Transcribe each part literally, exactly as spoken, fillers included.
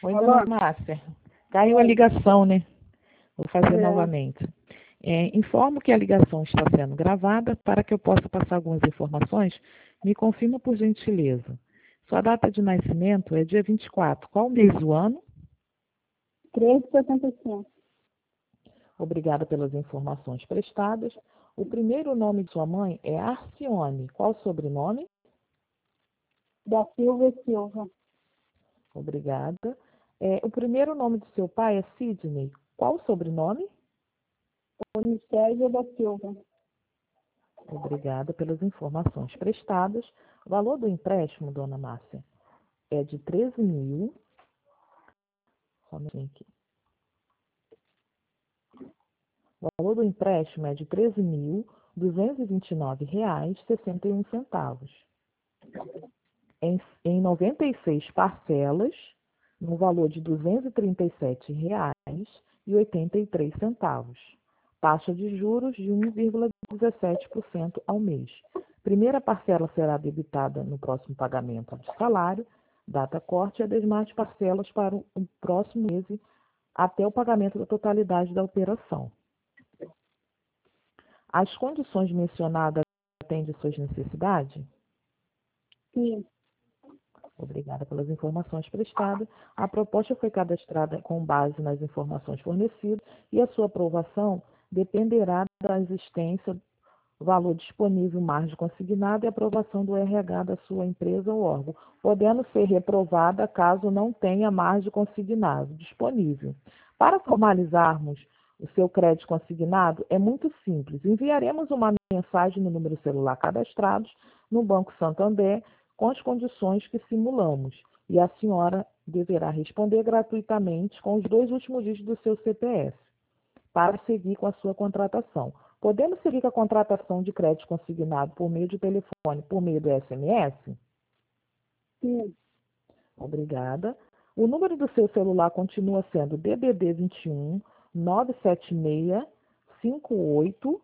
Oi, Alô? dona Márcia. Caiu a ligação, né? Vou fazer É, novamente. É, informo que a ligação está sendo gravada para que eu possa passar algumas informações. Me confirma, por gentileza. Sua data de nascimento é dia vinte e quatro. Qual mês do ano? treze e setenta e cinco. Obrigada pelas informações prestadas. O primeiro nome de sua mãe é Arcione. Qual o sobrenome? Da Silva e Silva. Obrigada. É, o primeiro nome do seu pai é Sidney. Qual o sobrenome? Unicérgio da Silva. Obrigada pelas informações prestadas. O valor do empréstimo, dona Márcia, é de treze mil. Só um minutinho aqui. O valor do empréstimo é de treze mil duzentos e vinte e nove reais e sessenta e um centavos. Em, em noventa e seis parcelas, no valor de duzentos e trinta e sete reais e oitenta e três centavos. Taxa de juros de um vírgula dezessete por cento ao mês. Primeira parcela será debitada no próximo pagamento de salário, data corte, e as demais parcelas para o o próximo mês até o pagamento da totalidade da operação. As condições mencionadas atendem suas necessidades? Sim. Obrigada pelas informações prestadas. A proposta foi cadastrada com base nas informações fornecidas e a sua aprovação dependerá da existência, valor disponível, margem consignada e aprovação do R H da sua empresa ou órgão, podendo ser reprovada caso não tenha margem consignado disponível. Para formalizarmos o seu crédito consignado, é muito simples. Enviaremos uma mensagem no número celular cadastrado no Banco Santander com as condições que simulamos, e a senhora deverá responder gratuitamente com os dois últimos dígitos do seu C P F para seguir com a sua contratação. Podemos seguir com a contratação de crédito consignado por meio de telefone, por meio do S M S? Sim. Obrigada. O número do seu celular continua sendo D D D vinte e um, nove sete seis, cinco oito,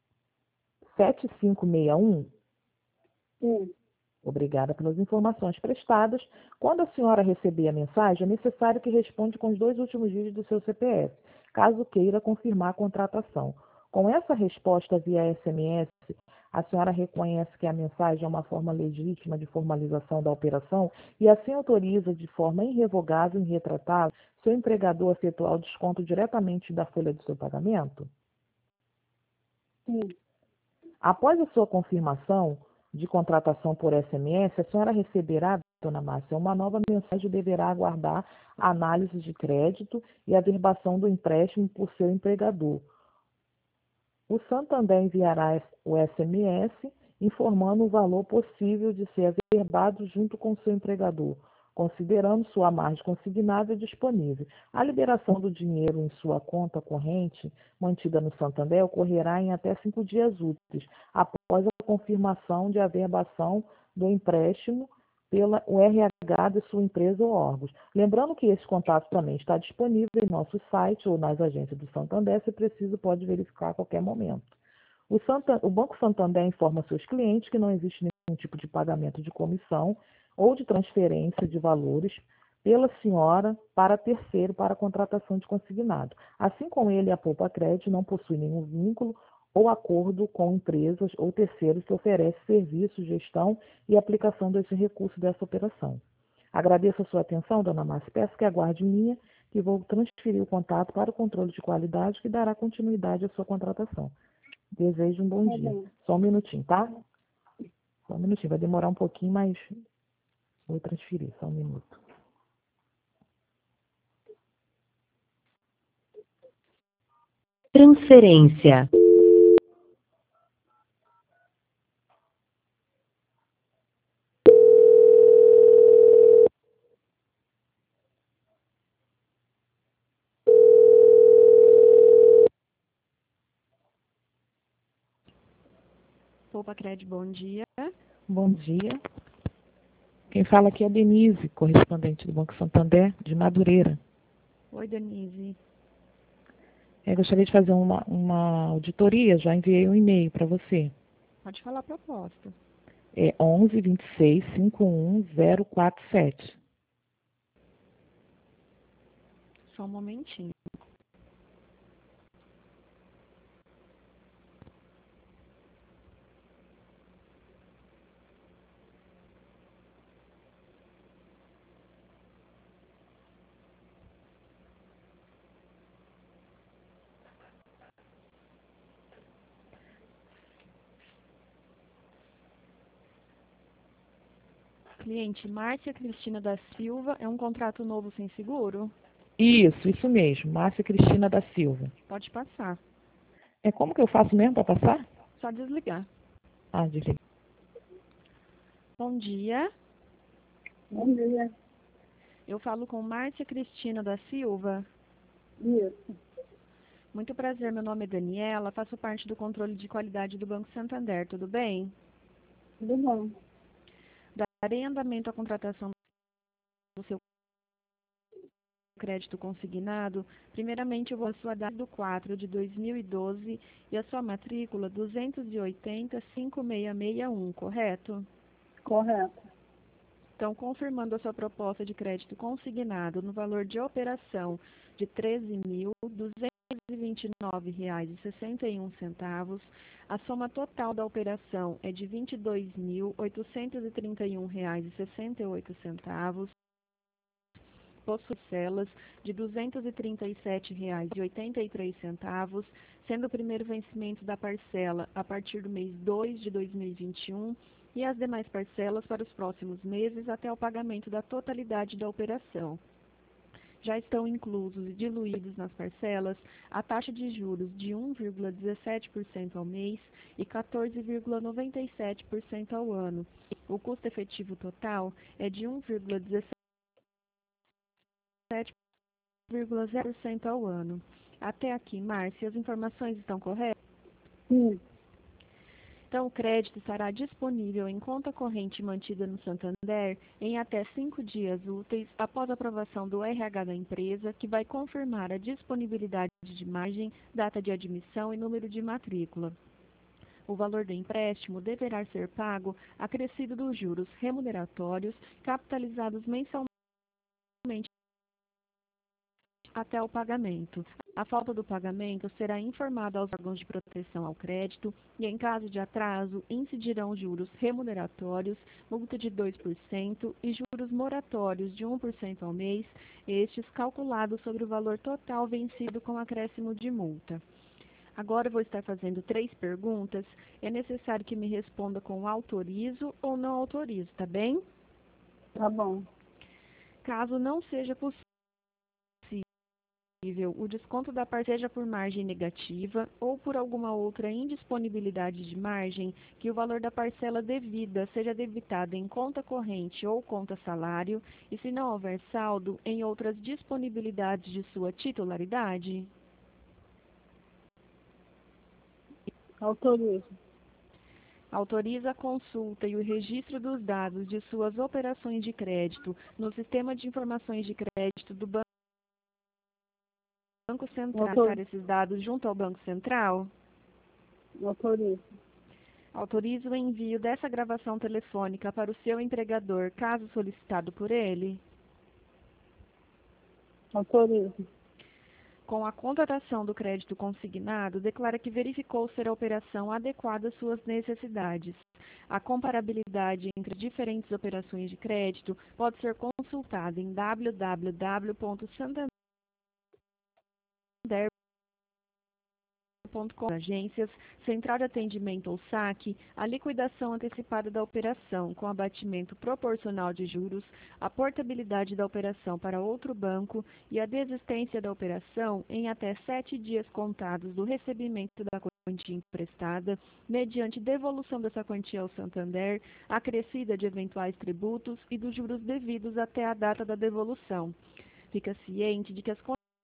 sete cinco seis um? Sim. Obrigada pelas informações prestadas. Quando a senhora receber a mensagem, é necessário que responda com os dois últimos dígitos do seu C P F, caso queira confirmar a contratação. Com essa resposta via S M S, a senhora reconhece que a mensagem é uma forma legítima de formalização da operação e assim autoriza de forma irrevogável e irretratável seu empregador a efetuar o desconto diretamente da folha do seu pagamento? Sim. Após a sua confirmação de contratação por S M S, a senhora receberá, dona Márcia, uma nova mensagem e deverá aguardar a análise de crédito e a verbação do empréstimo por seu empregador. O Santander enviará o S M S informando o valor possível de ser averbado junto com seu empregador, considerando sua margem consignável disponível. A liberação do dinheiro em sua conta corrente, mantida no Santander, ocorrerá em até cinco dias úteis, após a confirmação de averbação do empréstimo pela o R H de sua empresa ou órgãos. Lembrando que esse contato também está disponível em nosso site ou nas agências do Santander, se preciso pode verificar a qualquer momento. O, Santa, o Banco Santander informa seus clientes que não existe nenhum tipo de pagamento de comissão ou de transferência de valores pela senhora para terceiro para a contratação de consignado. Assim como ele, a Poupa Crédito não possui nenhum vínculo ou acordo com empresas ou terceiros que oferecem serviço, gestão e aplicação desse recurso dessa operação. Agradeço a sua atenção, dona Márcia. Peço que aguarde em linha, que vou transferir o contato para o controle de qualidade que dará continuidade à sua contratação. Desejo um bom Tá dia. bem. Só um minutinho, tá? Só um minutinho. Vai demorar um pouquinho, mas vou transferir. Só um minuto. Transferência. Poupa Cred, bom dia. Bom dia. Quem fala aqui é a Denise, correspondente do Banco Santander, de Madureira. Oi, Denise. Eu gostaria de fazer uma, uma auditoria, já enviei um e-mail para você. Pode falar a proposta. É onze, vinte e seis, cinquenta e um, zero quatro sete. Só um momentinho. Cliente Márcia Cristina da Silva, é um contrato novo sem seguro? Isso, isso mesmo. Márcia Cristina da Silva. Pode passar. É como que eu faço mesmo para passar? Só desligar. Ah, desliga. Bom dia. Bom dia. Eu falo com Márcia Cristina da Silva. Isso. Muito prazer, meu nome é Daniela, faço parte do controle de qualidade do Banco Santander, tudo bem? Tudo bom. Darei andamento à contratação do seu crédito consignado. Primeiramente, eu vou a sua data do quatro de dois mil e doze e a sua matrícula duzentos e oitenta, cinco seis seis um, correto? Correto. Então, confirmando a sua proposta de crédito consignado no valor de operação de treze mil duzentos e vinte e nove reais e sessenta e um centavos, a soma total da operação é de vinte e dois mil oitocentos e trinta e um reais e sessenta e oito centavos, possui celas de duzentos e trinta e sete reais e oitenta e três centavos, sendo o primeiro vencimento da parcela a partir do mês dois de dois mil e vinte e um e as demais parcelas para os próximos meses até o pagamento da totalidade da operação. Já estão inclusos e diluídos nas parcelas a taxa de juros de um vírgula dezessete por cento ao mês e quatorze vírgula noventa e sete por cento ao ano. O custo efetivo total é de um vírgula dezessete vírgula zero por cento ao ano. Até aqui, Márcia, as informações estão corretas? Sim. Então, o crédito estará disponível em conta corrente mantida no Santander em até cinco dias úteis após a aprovação do R H da empresa, que vai confirmar a disponibilidade de margem, data de admissão e número de matrícula. O valor do empréstimo deverá ser pago acrescido dos juros remuneratórios capitalizados mensalmente até o pagamento. A falta do pagamento será informada aos órgãos de proteção ao crédito e, em caso de atraso, incidirão juros remuneratórios, multa de dois por cento e juros moratórios de um por cento ao mês, estes calculados sobre o valor total vencido com acréscimo de multa. Agora eu vou estar fazendo três perguntas. É necessário que me responda com autorizo ou não autorizo, tá bem? Tá bom. Caso não seja possível, o desconto da parcela seja por margem negativa ou por alguma outra indisponibilidade de margem, que o valor da parcela devida seja debitado em conta corrente ou conta salário e, se não houver saldo, em outras disponibilidades de sua titularidade. Autorizo. Autoriza a consulta e o registro dos dados de suas operações de crédito no Sistema de Informações de Crédito do Banco Banco Central, Autor- esses dados junto ao Banco Central. Autorizo. Autoriza o envio dessa gravação telefônica para o seu empregador, caso solicitado por ele. Autorizo. Com a contratação do crédito consignado, declara que verificou ser a operação adequada às suas necessidades. A comparabilidade entre diferentes operações de crédito pode ser consultada em w w w ponto santander ponto com. Agências, central de atendimento ou saque, a liquidação antecipada da operação com abatimento proporcional de juros, a portabilidade da operação para outro banco e a desistência da operação em até sete dias contados do recebimento da quantia emprestada, mediante devolução dessa quantia ao Santander, acrescida de eventuais tributos e dos juros devidos até a data da devolução. Fica ciente de que as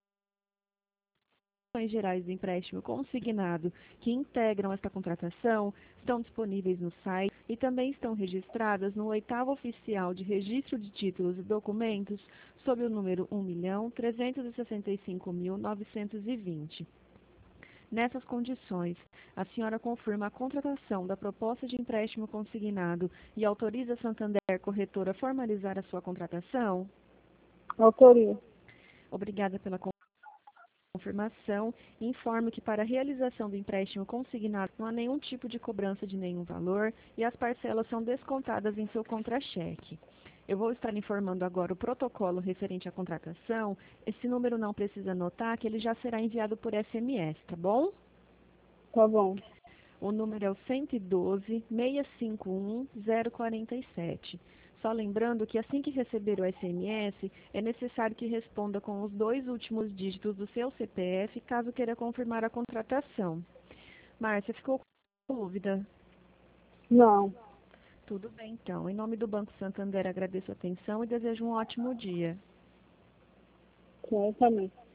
gerais do empréstimo consignado que integram esta contratação estão disponíveis no site e também estão registradas no oitavo oficial de registro de títulos e documentos sob o número um milhão trezentos e sessenta e cinco mil novecentos e vinte. Nessas condições, a senhora confirma a contratação da proposta de empréstimo consignado e autoriza a Santander Corretora a formalizar a sua contratação? Autorizo. Obrigada pela confirmação. Informo que para a realização do empréstimo consignado não há nenhum tipo de cobrança de nenhum valor e as parcelas são descontadas em seu contra-cheque. Eu vou estar informando agora o protocolo referente à contratação. Esse número não precisa anotar, que ele já será enviado por S M S, tá bom? Tá bom. O número é o um um dois, seis cinco um, zero quatro sete. Só lembrando que assim que receber o S M S, é necessário que responda com os dois últimos dígitos do seu C P F, caso queira confirmar a contratação. Márcia, ficou com dúvida? Não. Tudo bem, então. Em nome do Banco Santander, agradeço a atenção e desejo um ótimo dia. Certamente.